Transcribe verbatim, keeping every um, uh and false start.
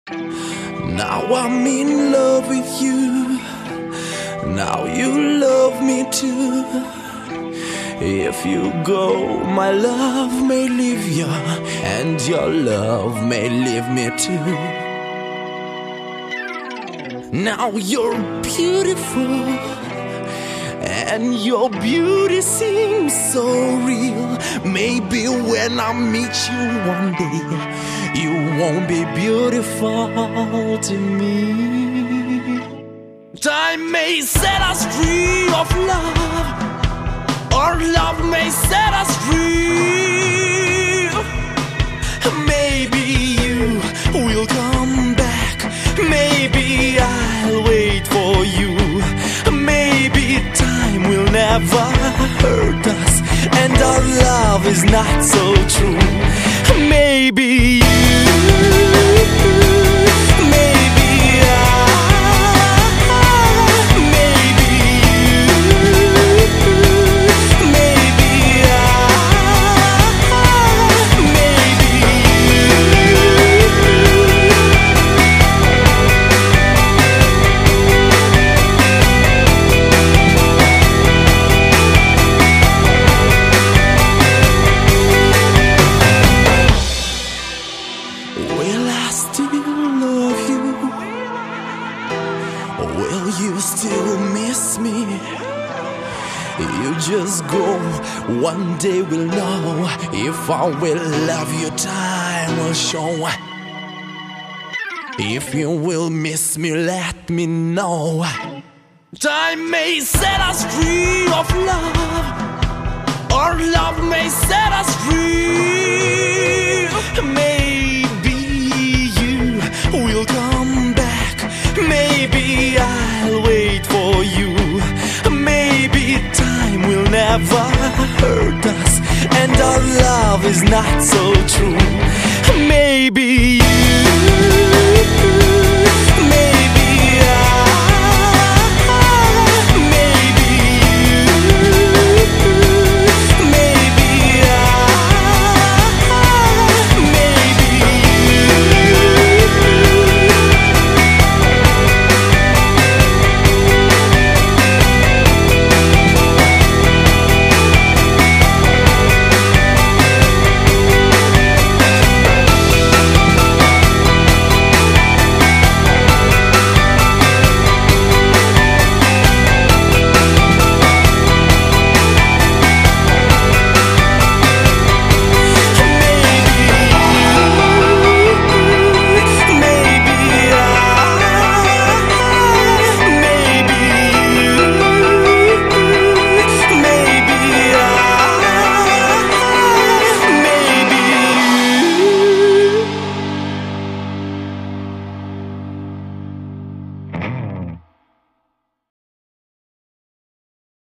Now I'm in love with you. Now you love me too. If you go, my love may leave you, and your love may leave me too. Now you're beautiful, and your beauty seems so real. Maybe when I meet you one day, you won't be beautiful to me. Time may set us free of love, or love may set us free. Maybe you will come back, maybe I'll wait for you. Maybe time will never hurt us, and our love is not so true. Maybe you, maybe I, maybe you, maybe I, maybe will I still love you? Will you still miss me? You just go, one day we'll know if I will love you. Time will show. If you will miss me, let me know. Time may set us free of love, or love may set us free. Maybe you will come back, maybe I'll wait for you. Maybe time will never hurt us, and our love is not so true. Maybe you